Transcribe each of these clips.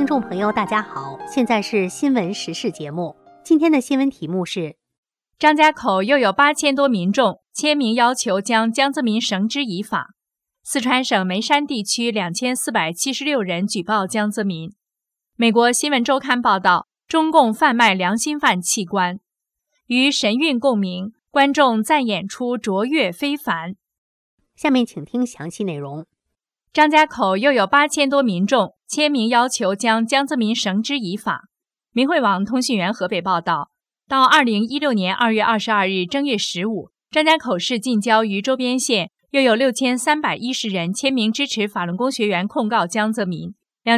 听众朋友，大家好，现在是新闻时事节目。今天的新闻题目是： 张家口又有8000多民众签名要求将江泽民绳之以法。四川省眉山地区2476人举报江泽民。美国新闻周刊报道，中共贩卖良心犯器官，与神韵共鸣，观众赞演出卓越非凡。 下面请听详细内容。 张家口又有8000多民众签名要求将江泽民绳之以法。明慧网通讯员河北报道，到2016年2月22日正月15，张家口市近郊与周边县又有6310人签名支持法轮功学员控告江泽民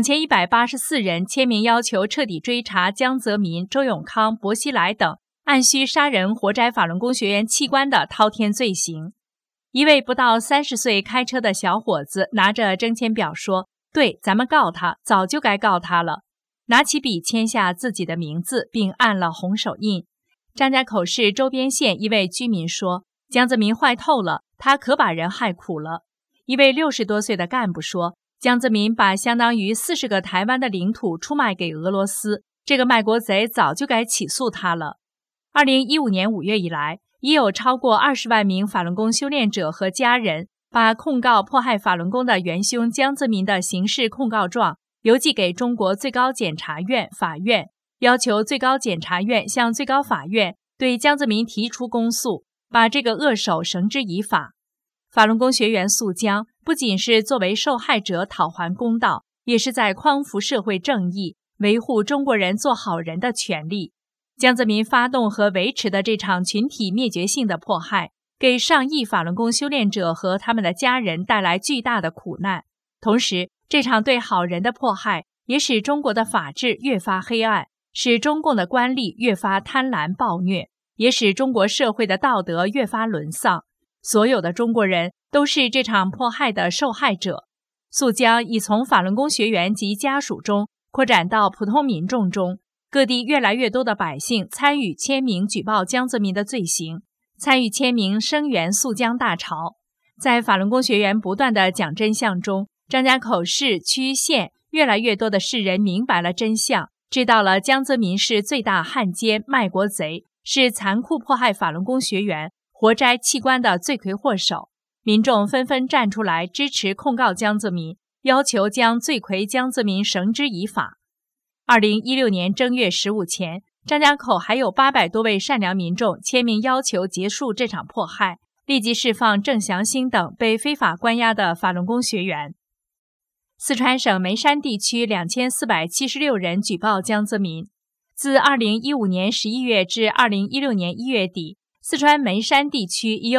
，2184人签名要求彻底追查江泽民、周永康、薄熙来等按需杀人活摘法轮功学员器官的滔天罪行。一位不到30岁开车的小伙子拿着征签表说：“对，咱们告他，早就该告他了。”拿起笔签下自己的名字，并按了红手印。张家口市周边县一位居民说：“江泽民坏透了，他可把人害苦了。”一位60多岁的干部说：“江泽民把相当于40个台湾的领土出卖给俄罗斯，这个卖国贼早就该起诉他了。”2015年5月以来，已有超过20万名法轮功修炼者和家人把控告迫害法轮功的元凶江泽民的刑事控告状邮寄给中国最高检察院、法院，要求最高检察院向最高法院对江泽民提出公诉，把这个恶手绳之以法。法轮功学员诉江，不仅是作为受害者讨还公道，也是在匡扶社会正义，维护中国人做好人的权利。江泽民发动和维持的这场群体灭绝性的迫害，给上亿法轮功修炼者和他们的家人带来巨大的苦难。同时，这场对好人的迫害也使中国的法治越发黑暗，使中共的官吏越发贪婪暴虐，也使中国社会的道德越发沦丧。所有的中国人都是这场迫害的受害者。诉江已从法轮功学员及家属中扩展到普通民众中，各地越来越多的百姓参与签名举报江泽民的罪行，参与签名声援诉江大潮。在法轮功学员不断的讲真相中，张家口市区县越来越多的市人明白了真相，知道了江泽民是最大汉奸卖国贼，是残酷迫害法轮功学员活摘器官的罪魁祸首。民众纷纷站出来支持控告江泽民，要求将罪魁江泽民绳之以法。2016年正月15前，张家口还有800多位善良民众签名要求结束这场迫害，立即释放郑祥兴等被非法关押的法轮功学员。四川省眉山地区2476人举报江泽民。自2015年11月至2016年1月底，四川眉山地区已有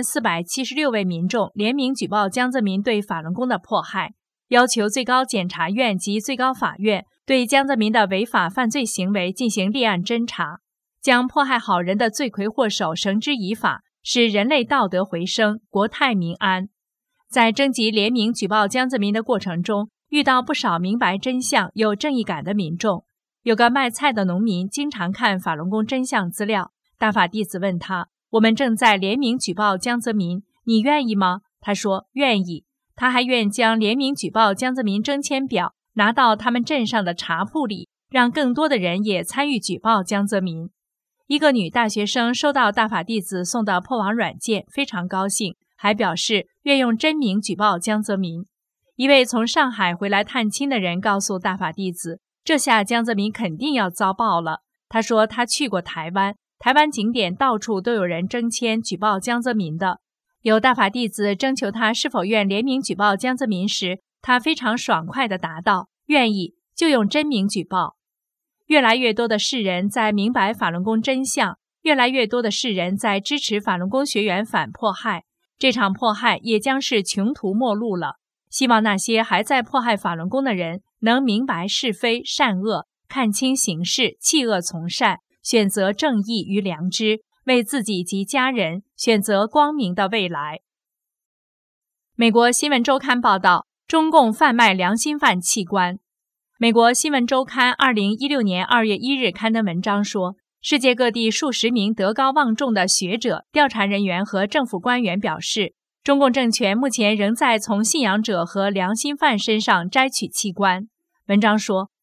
2476位民众联名举报江泽民对法轮功的迫害，要求最高检察院及最高法院对江泽民的违法犯罪行为进行立案侦查，将迫害好人的罪魁祸首绳之以法，使人类道德回升，国泰民安。在征集联名举报江泽民的过程中，遇到不少明白真相、有正义感的民众。有个卖菜的农民经常看法轮功真相资料，大法弟子问他：“我们正在联名举报江泽民，你愿意吗？”他说：“愿意。”他还愿将联名举报江泽民征签表拿到他们镇上的茶铺里，让更多的人也参与举报江泽民。一个女大学生收到大法弟子送的破网软件，非常高兴，还表示愿用真名举报江泽民。一位从上海回来探亲的人告诉大法弟子，这下江泽民肯定要遭报了。他说他去过台湾，台湾景点到处都有人征签举报江泽民的。有大法弟子征求他是否愿联名举报江泽民时，他非常爽快地答道：“愿意，就用真名举报。”越来越多的世人在明白法轮功真相，越来越多的世人在支持法轮功学员反迫害，这场迫害也将是穷途末路了。希望那些还在迫害法轮功的人能明白是非善恶，看清形势，弃恶从善，选择正义与良知，为自己及家人选择光明的未来。美国新闻周刊报道，中共贩卖良心犯器官。美国新闻周刊2016年2月1日刊登文章说，世界各地数十名德高望重的学者、调查人员和政府官员表示，中共政权目前仍在从信仰者和良心犯身上摘取器官。文章说，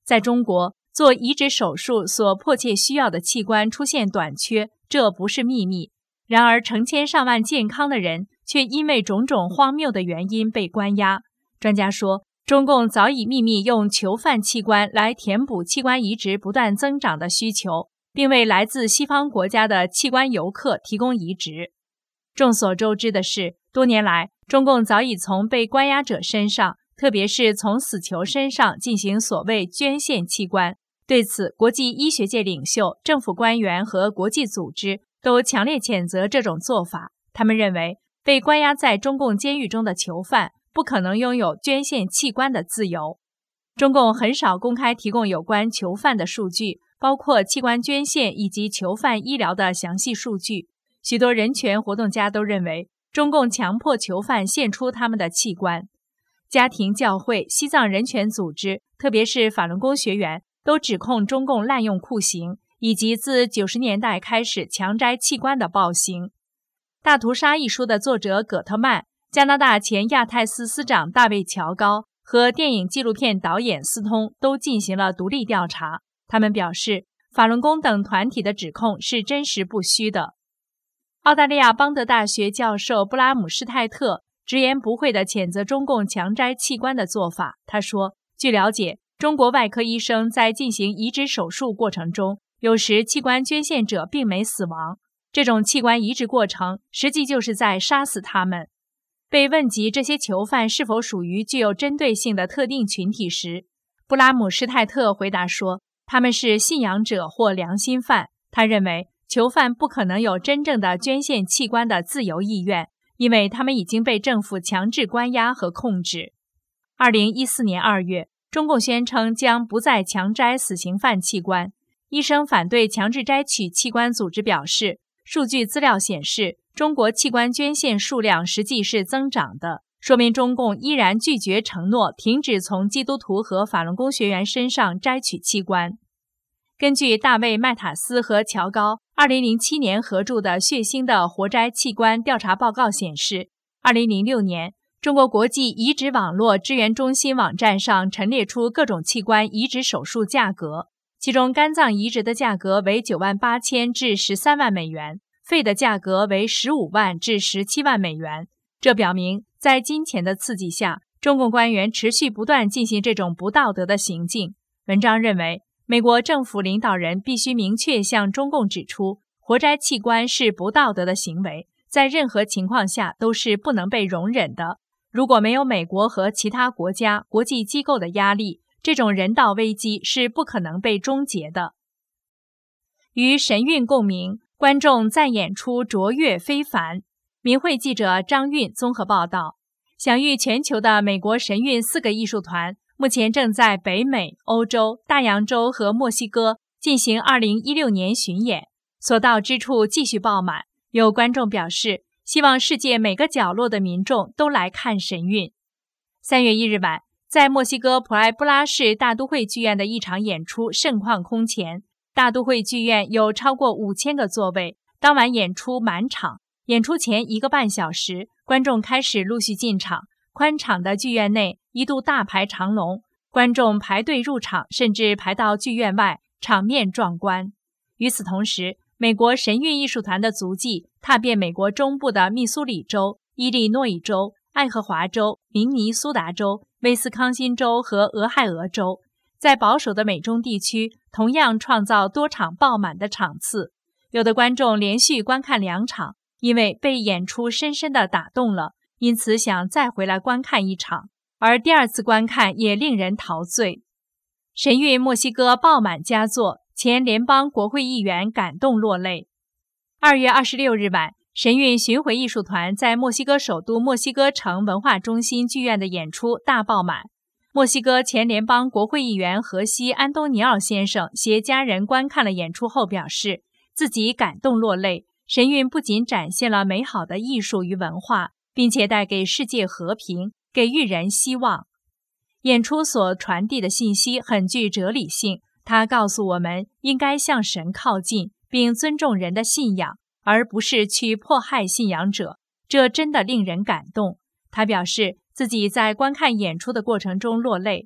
在中国，做移植手术所迫切需要的器官出现短缺，这不是秘密。然而，成千上万健康的人却因为种种荒谬的原因被关押。专家说，中共早已秘密用囚犯器官来填补器官移植不断增长的需求，并为来自西方国家的器官游客提供移植。众所周知的是，多年来，中共早已从被关押者身上，特别是从死囚身上进行所谓捐献器官。对此，国际医学界领袖、政府官员和国际组织都强烈谴责这种做法。他们认为，被关押在中共监狱中的囚犯不可能拥有捐献器官的自由。中共很少公开提供有关囚犯的数据，包括器官捐献以及囚犯医疗的详细数据。许多人权活动家都认为，中共强迫囚犯献出他们的器官。家庭教会、西藏人权组织，特别是法轮功学员，都指控中共滥用酷刑，以及自90年代开始强摘器官的暴行。《大屠杀》一书的作者葛特曼、加拿大前亚太司司长大卫·乔高和电影纪录片导演斯通都进行了独立调查。他们表示，法轮功等团体的指控是真实不虚的。澳大利亚邦德大学教授布拉姆施泰特直言不讳地谴责中共强摘器官的做法。他说，据了解，中国外科医生在进行移植手术过程中，有时器官捐献者并没死亡，这种器官移植过程实际就是在杀死他们。被问及这些囚犯是否属于具有针对性的特定群体时，布拉姆施泰特回答说，他们是信仰者或良心犯。他认为，囚犯不可能有真正的捐献器官的自由意愿，因为他们已经被政府强制关押和控制。2014年2月，中共宣称将不再强摘死刑犯器官。医生反对强制摘取器官组织表示，数据资料显示，中国器官捐献数量实际是增长的，说明中共依然拒绝承诺停止从基督徒和法轮功学员身上摘取器官。根据大卫·麦塔斯和乔高2007年合著的《血腥的活摘器官调查报告》显示，2006年，中国国际移植网络支援中心网站上陈列出各种器官移植手术价格，其中肝脏移植的价格为98000至13万美元，肺的价格为15万至17万美元。这表明，在金钱的刺激下，中共官员持续不断进行这种不道德的行径。文章认为，美国政府领导人必须明确向中共指出，活摘器官是不道德的行为，在任何情况下都是不能被容忍的。如果没有美国和其他国家、国际机构的压力，这种人道危机是不可能被终结的。与神韵共鸣，观众赞演出卓越非凡。民汇记者张韵综合报道，享誉全球的美国神韵4个艺术团目前正在北美、欧洲、大洋洲和墨西哥进行2016年巡演，所到之处继续爆满。有观众表示，希望世界每个角落的民众都来看神韵。3月1日晚，在墨西哥普埃布拉市大都会剧院的一场演出盛况空前，大都会剧院有超过5000个座位，当晚演出满场。演出前1个半小时，观众开始陆续进场，宽敞的剧院内一度大排长龙，观众排队入场，甚至排到剧院外，场面壮观。与此同时，美国神韵艺术团的足迹踏遍美国中部的密苏里州、伊利诺伊州、爱荷华州、明尼苏达州、威斯康辛州和俄亥俄州，在保守的美中地区同样创造多场爆满的场次。有的观众连续观看2场，因为被演出深深地打动了，因此想再回来观看一场，而第2次观看也令人陶醉。神韵墨西哥爆满佳作，前联邦国会议员感动落泪。2月26日晚，神韵巡回艺术团在墨西哥首都墨西哥城文化中心剧院的演出大爆满。墨西哥前联邦国会议员荷西·安东尼奥先生携家人观看了演出后表示，自己感动落泪。神韵不仅展现了美好的艺术与文化，并且带给世界和平，给予人希望。演出所传递的信息很具哲理性，它告诉我们应该向神靠近，并尊重人的信仰，而不是去迫害信仰者。这真的令人感动。他表示自己在观看演出的过程中落泪。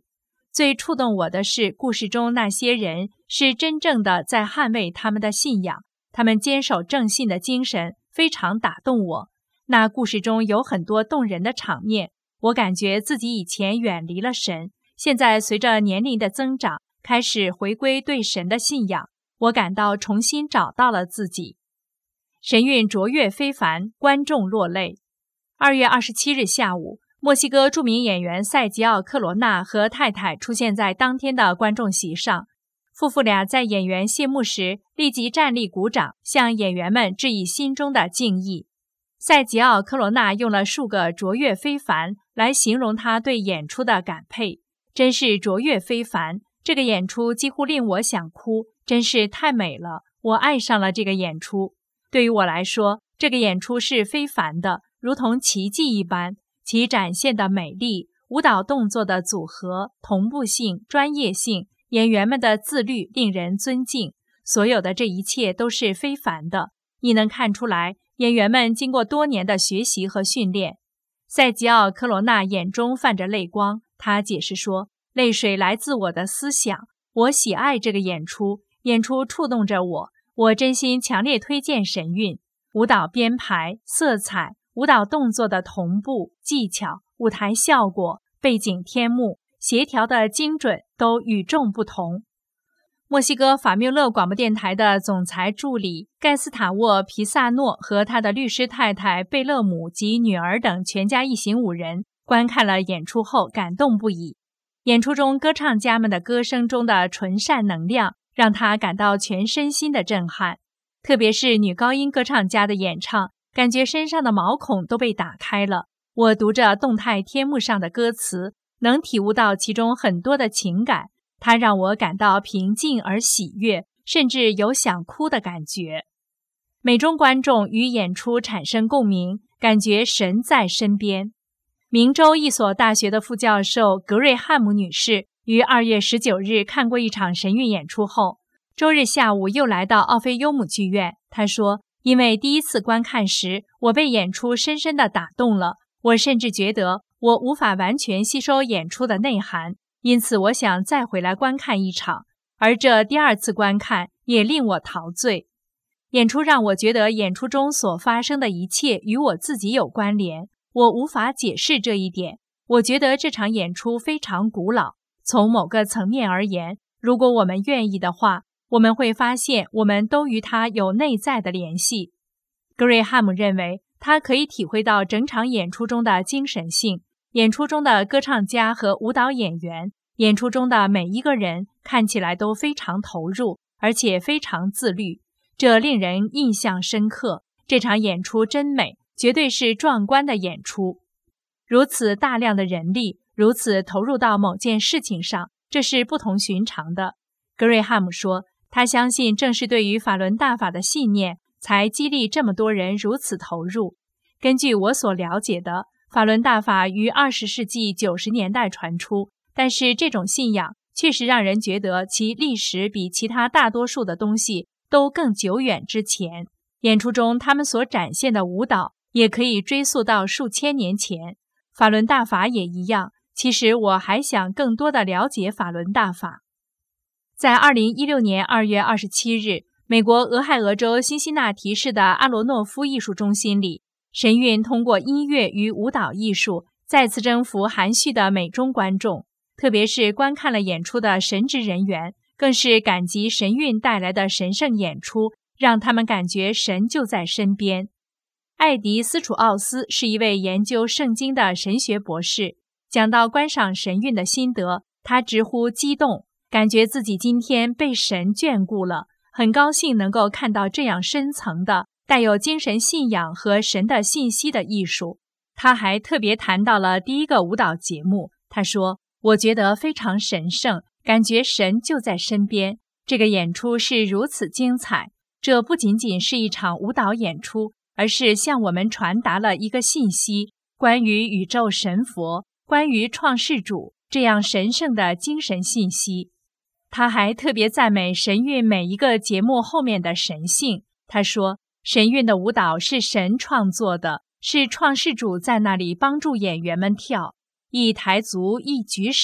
最触动我的是故事中那些人是真正的在捍卫他们的信仰，他们坚守正信的精神非常打动我。那故事中有很多动人的场面，我感觉自己以前远离了神，现在随着年龄的增长，开始回归对神的信仰，我感到重新找到了自己。神韵卓越非凡，观众落泪。2月27日下午，墨西哥著名演员塞吉奥·克罗纳和太太出现在当天的观众席上，夫妇俩在演员谢幕时立即站立鼓掌，向演员们致以心中的敬意。塞吉奥·科罗纳用了数个卓越非凡来形容他对演出的感佩，真是卓越非凡，这个演出几乎令我想哭，真是太美了，我爱上了这个演出。对于我来说，这个演出是非凡的，如同奇迹一般，其展现的美丽、舞蹈动作的组合、同步性、专业性、演员们的自律令人尊敬，所有的这一切都是非凡的。你能看出来，演员们经过多年的学习和训练。塞吉奥·科罗纳眼中泛着泪光，他解释说，泪水来自我的思想，我喜爱这个演出，演出触动着我，我真心强烈推荐神韵。舞蹈编排、色彩、舞蹈动作的同步、技巧、舞台效果、背景天幕、协调的精准都与众不同。墨西哥法缪勒广播电台的总裁助理盖斯塔沃·皮萨诺和他的律师太太贝勒姆及女儿等全家一行5人观看了演出后感动不已。演出中歌唱家们的歌声中的纯善能量让他感到全身心的震撼，特别是女高音歌唱家的演唱，感觉身上的毛孔都被打开了。我读着动态天幕上的歌词，能体悟到其中很多的情感，它让我感到平静而喜悦，甚至有想哭的感觉。美中观众与演出产生共鸣，感觉神在身边。明州一所大学的副教授格瑞汉姆女士于2月19日看过一场神韵演出后，周日下午又来到奥菲优姆剧院。她说，因为第一次观看时，我被演出深深地打动了，我甚至觉得我无法完全吸收演出的内涵，因此我想再回来观看一场，而这第2次观看也令我陶醉。演出让我觉得演出中所发生的一切与我自己有关联，我无法解释这一点。我觉得这场演出非常古老，从某个层面而言，如果我们愿意的话，我们会发现我们都与它有内在的联系。格瑞汉姆认为，他可以体会到整场演出中的精神性，演出中的歌唱家和舞蹈演员，演出中的每一个人看起来都非常投入，而且非常自律，这令人印象深刻。这场演出真美，绝对是壮观的演出。如此大量的人力，如此投入到某件事情上，这是不同寻常的。格瑞汉姆说，他相信正是对于法轮大法的信念，才激励这么多人如此投入。根据我所了解的，法轮大法于20世纪90年代传出，但是这种信仰确实让人觉得其历史比其他大多数的东西都更久远之前。演出中他们所展现的舞蹈也可以追溯到数千年前，法轮大法也一样。其实我还想更多地了解法轮大法。在2016年2月27日，美国俄亥俄州辛辛那提市的阿罗诺夫艺术中心里，神韵通过音乐与舞蹈艺术再次征服含蓄的美中观众，特别是观看了演出的神职人员，更是感激神韵带来的神圣演出，让他们感觉神就在身边。艾迪·斯楚奥斯是一位研究圣经的神学博士，讲到观赏神韵的心得，他直呼激动，感觉自己今天被神眷顾了，很高兴能够看到这样深层的带有精神信仰和神的信息的艺术。他还特别谈到了第一个舞蹈节目，他说，我觉得非常神圣，感觉神就在身边。这个演出是如此精彩，这不仅仅是一场舞蹈演出，而是向我们传达了一个信息，关于宇宙神佛，关于创世主这样神圣的精神信息。他还特别赞美神韵每一个节目后面的神性。他说，神韵的舞蹈是神创作的，是创世主在那里帮助演员们跳，一抬足一举手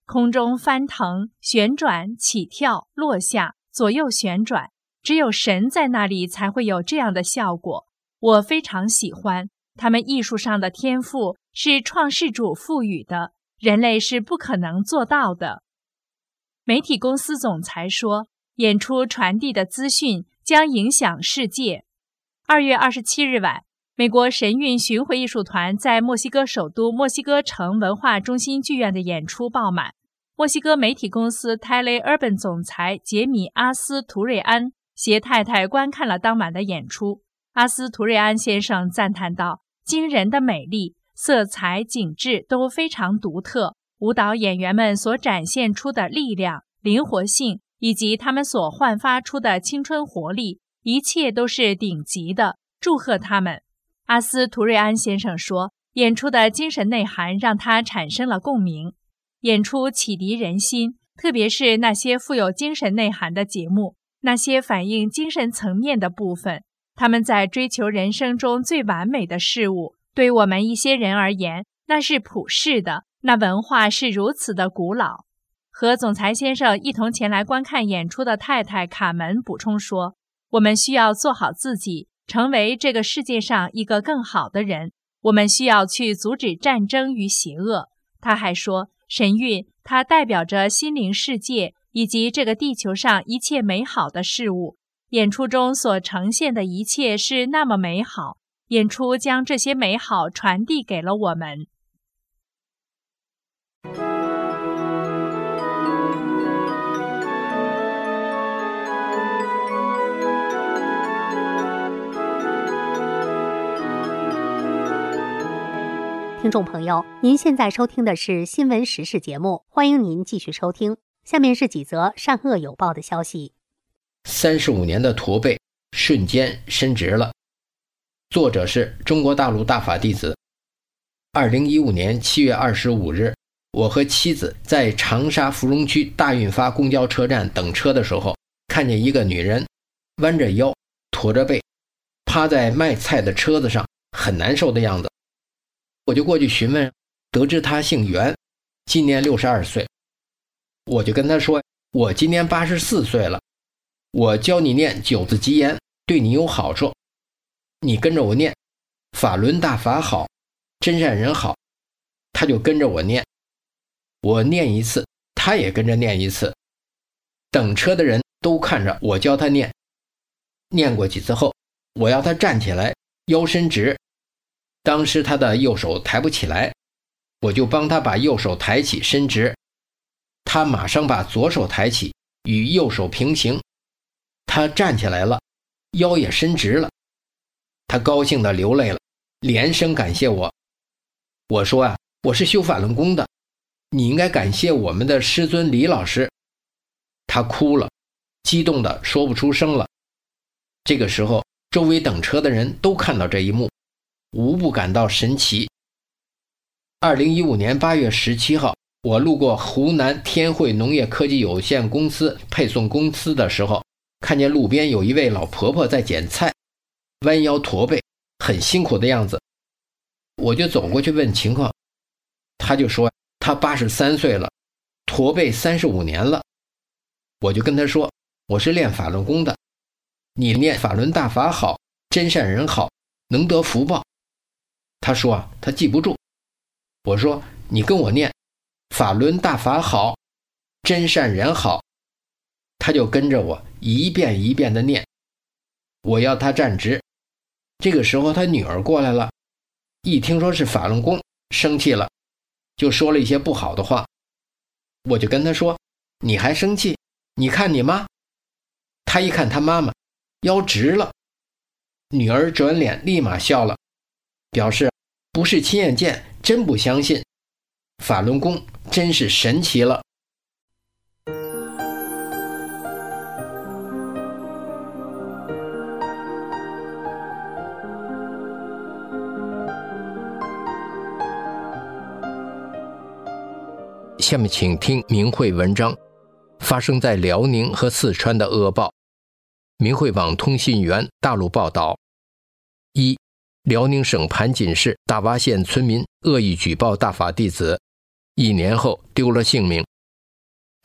空中翻腾、旋转、起跳、落下、左右旋转，只有神在那里才会有这样的效果。我非常喜欢，他们艺术上的天赋是创世主赋予的，人类是不可能做到的。媒体公司总裁说，演出传递的资讯将影响世界。2月27日晚，美国神韵巡回艺术团在墨西哥首都墨西哥城文化中心剧院的演出爆满。墨西哥媒体公司 Tele Urban 总裁杰米·阿斯图瑞安携太太观看了当晚的演出。阿斯图瑞安先生赞叹道，惊人的美丽、色彩、景致都非常独特，舞蹈演员们所展现出的力量、灵活性以及他们所焕发出的青春活力，一切都是顶级的，祝贺他们。阿斯图瑞安先生说，演出的精神内涵让他产生了共鸣。演出启迪人心，特别是那些富有精神内涵的节目，那些反映精神层面的部分，他们在追求人生中最完美的事物。对我们一些人而言，那是普世的，那文化是如此的古老。和总裁先生一同前来观看演出的太太卡门补充说，我们需要做好自己，成为这个世界上一个更好的人。我们需要去阻止战争与邪恶。他还说，神韵它代表着心灵世界以及这个地球上一切美好的事物。演出中所呈现的一切是那么美好，演出将这些美好传递给了我们。 听众朋友，您现在收听的是新闻时事节目，欢迎您继续收听。下面是几则善恶有报的消息。 35年的驼背瞬间伸直了。作者是中国大陆大法弟子。2015年7月25日，我和妻子在长沙芙蓉区大运发公交车站等车的时候，看见一个女人弯着腰，驼着背，趴在卖菜的车子上，很难受的样子。我就过去询问，得知她姓袁，今年62岁。我就跟她说，我今年84岁了，我教你念9字吉言，对你有好处，你跟着我念，法轮大法好，真善人好。她就跟着我念，我念一次，她也跟着念一次。等车的人都看着我教她念，念过几次后，我要她站起来，腰伸直。当时他的右手抬不起来，我就帮他把右手抬起伸直，他马上把左手抬起与右手平行，他站起来了，腰也伸直了，他高兴地流泪了，连声感谢我。我说啊，我是修法轮功的，你应该感谢我们的师尊李老师。他哭了，激动地说不出声了。这个时候，周围等车的人都看到这一幕，无不感到神奇。2015年8月17号，我路过湖南天汇农业科技有限公司配送公司的时候，看见路边有一位老婆婆在捡菜，弯腰驼背，很辛苦的样子。我就走过去问情况，她就说她83岁了，驼背35年了。我就跟她说，我是练法轮功的，你念法轮大法好，真善人好，能得福报。他说啊，他记不住。我说，你跟我念法轮大法好，真善人好。他就跟着我一遍一遍的念。我要他站直。这个时候他女儿过来了，一听说是法轮功，生气了，就说了一些不好的话。我就跟他说，你还生气？你看你妈。他一看他妈妈腰直了，女儿转脸立马笑了，表示不是亲眼见，真不相信，法轮功真是神奇了。下面请听明慧文章，发生在辽宁和四川的恶报。明慧网通信员大陆报道：一、辽宁省盘锦市大洼县村民恶意举报大法弟子，1年后丢了性命，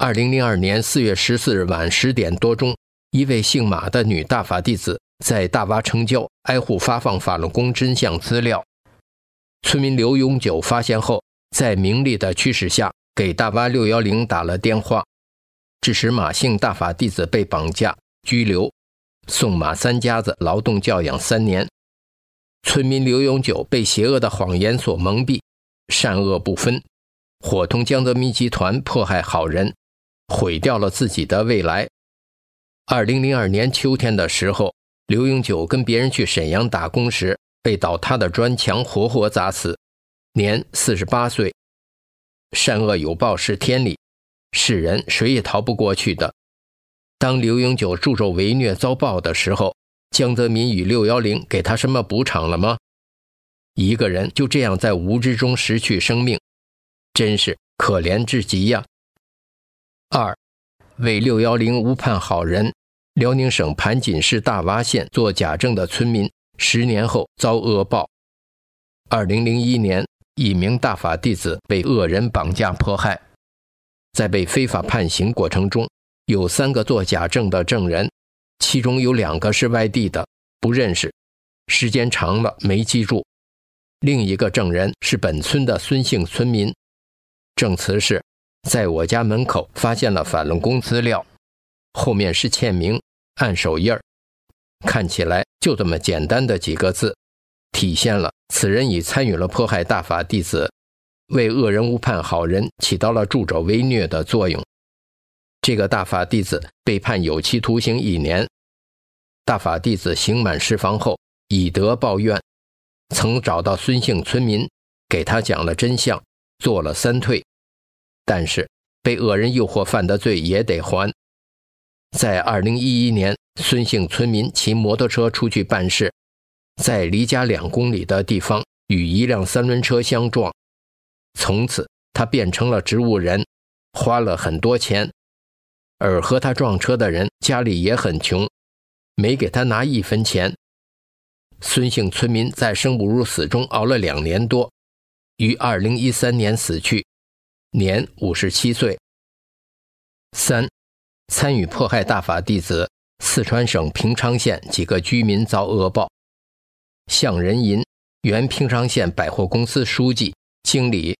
2002年4月14日晚10点多钟，一位姓马的女大法弟子在大洼城郊挨户发放法轮功真相资料。村民刘永久发现后，在明利的驱使下，给大洼610打了电话，致使马姓大法弟子被绑架、拘留，送马三家子劳动教养3年。村民刘永久被邪恶的谎言所蒙蔽，善恶不分，伙同江泽民集团迫害好人，毁掉了自己的未来。2002年秋天的时候，刘永久跟别人去沈阳打工时，被倒塌的砖墙活活砸死，年48岁。善恶有报是天理，世人谁也逃不过去的。当刘永久助纣为虐遭报的时候，江泽民与610给他什么补偿了吗？一个人就这样在无知中失去生命，真是可怜至极呀。2. 为610误判好人，辽宁省盘锦市大洼县做假证的村民10年后遭恶报。2001年，一名大法弟子被恶人绑架迫害，在被非法判刑过程中，有3个做假证的证人，其中有2个是外地的，不认识，时间长了没记住。另一个证人是本村的孙姓村民，证词是在我家门口发现了法轮功资料，后面是签名、按手印儿，看起来就这么简单的几个字，体现了此人已参与了迫害大法弟子，为恶人误判好人起到了助纣为虐的作用。这个大法弟子被判有期徒刑1年。大法弟子刑满释放后，以德报怨，曾找到孙姓村民，给他讲了真相，做了3退，但是被恶人诱惑犯的罪也得还。在2011年，孙姓村民骑摩托车出去办事，在离家2公里的地方与一辆3轮车相撞，从此他变成了植物人，花了很多钱，而和他撞车的人家里也很穷，没给他拿1分钱。孙姓村民在生不如死中熬了2年多，于2013年死去，年57岁。3. 参与迫害大法弟子，四川省平昌县几个居民遭恶报。向仁银，原平昌县百货公司书记、经理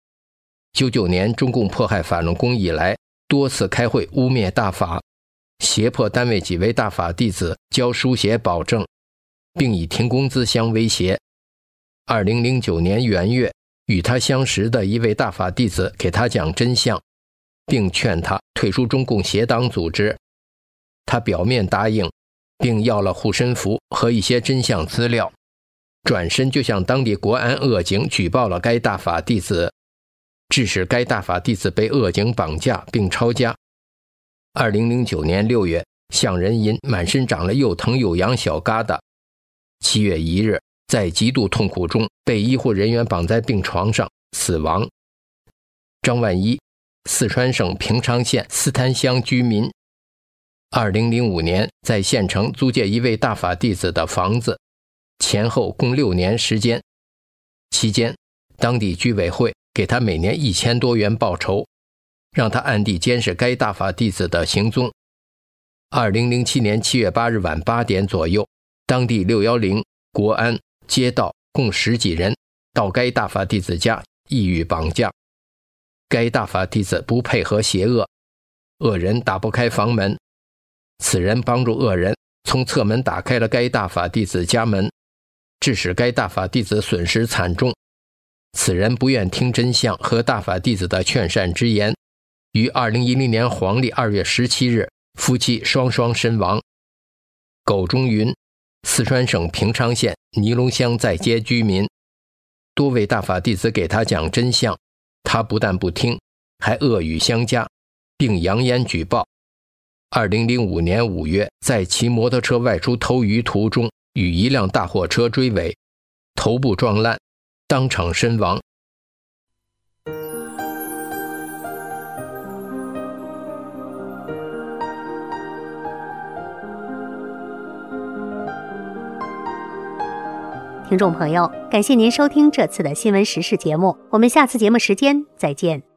，99年中共迫害法轮功以来，多次开会污蔑大法，胁迫单位几位大法弟子交书写保证，并以停工资相威胁。2009年元月，与他相识的一位大法弟子给他讲真相，并劝他退出中共邪党组织。他表面答应，并要了护身符和一些真相资料，转身就向当地国安恶警举报了该大法弟子，致使该大法弟子被恶警绑架并抄家。2009年6月，向仁银满身长了又疼又痒小疙瘩。7月1日，在极度痛苦中被医护人员绑在病床上死亡。张万一，四川省平昌县斯滩乡居民，2005年在县城租借一位大法弟子的房子，前后共6年时间，期间当地居委会给他每年1000多元报酬，让他暗地监视该大法弟子的行踪。2007年7月8日晚8点左右，当地610、国安、街道共10几人到该大法弟子家意欲绑架。该大法弟子不配合邪恶，恶人打不开房门，此人帮助恶人从侧门打开了该大法弟子家门，致使该大法弟子损失惨重。此人不愿听真相和大法弟子的劝善之言，于2010年黄历2月17日夫妻双双身亡。苟中云，四川省平昌县尼龙乡在街居民，多位大法弟子给他讲真相，他不但不听，还恶语相加，并扬言举报。2005年5月，在骑摩托车外出偷鱼途中，与一辆大货车追尾，头部撞烂，当场身亡。 听众朋友，感谢您收听这次的新闻时事节目，我们下次节目时间再见。